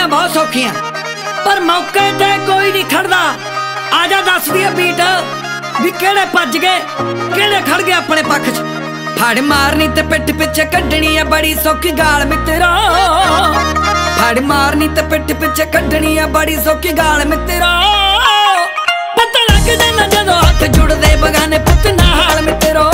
कढ़नियां बहुत सौखियां पर मौके ते कोई नहीं खड़दा। आजा दस दी बीट भी केड़े भज गए केड़े खड़ गए अपने पक्ष च। फड़ मारनी ते पिठ पिछे कड्ढनी है बड़ी सौखी गाल मित्रा। फड़ मारनी ते पिठ पिछे कड्ढनी है बड़ी सौखी गाल मित्रा। पता लग जाना जदों हथ जुड़दे बगाने पुत नाल मित्रो।